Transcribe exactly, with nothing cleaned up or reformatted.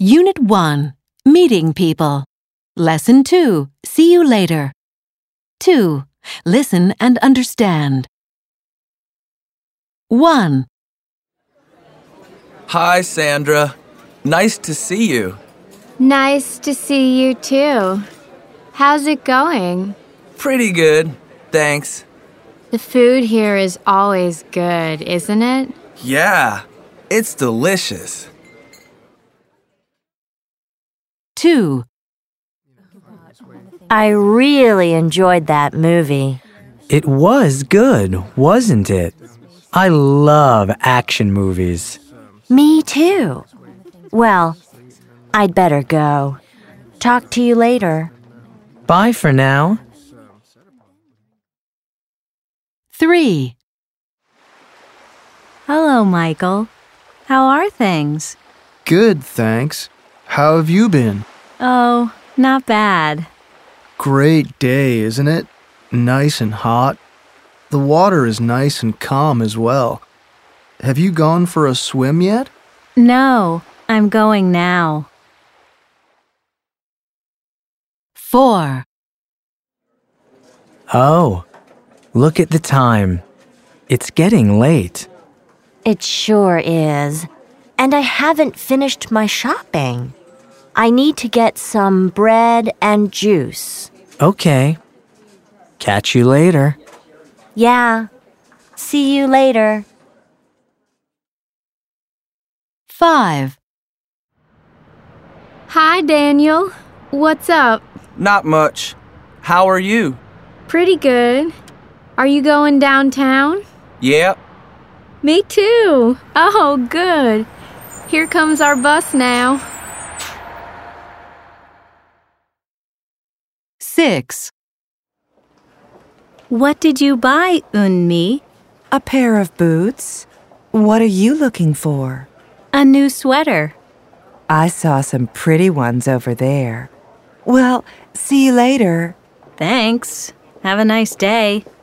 Unit one, Meeting People. Lesson two, See you later. two. Listen and understand. one. Hi, Sandra. Nice to see you. Nice to see you too. How's it going? Pretty good, thanks. The food here is always good, isn't it? Yeah, it's delicious. two. I really enjoyed that movie. It was good, wasn't it? I love action movies. Me too. Well, I'd better go. Talk to you later. Bye for now. three. Hello, Michael. How are things? Good, thanks. How have you been? Oh, not bad. Great day, isn't it? Nice and hot. The water is nice and calm as well. Have you gone for a swim yet? No, I'm going now. four. Oh, look at the time. It's getting late. It sure is. And I haven't finished my shopping. I need to get some bread and juice. Okay. Catch you later. Yeah. See you later. five. Hi, Daniel. What's up? Not much. How are you? Pretty good. Are you going downtown? Yep. Me too. Oh, good. Here comes our bus now. six. What did you buy, Unmi? A pair of boots. What are you looking for? A new sweater. I saw some pretty ones over there. Well, see you later. Thanks. Have a nice day.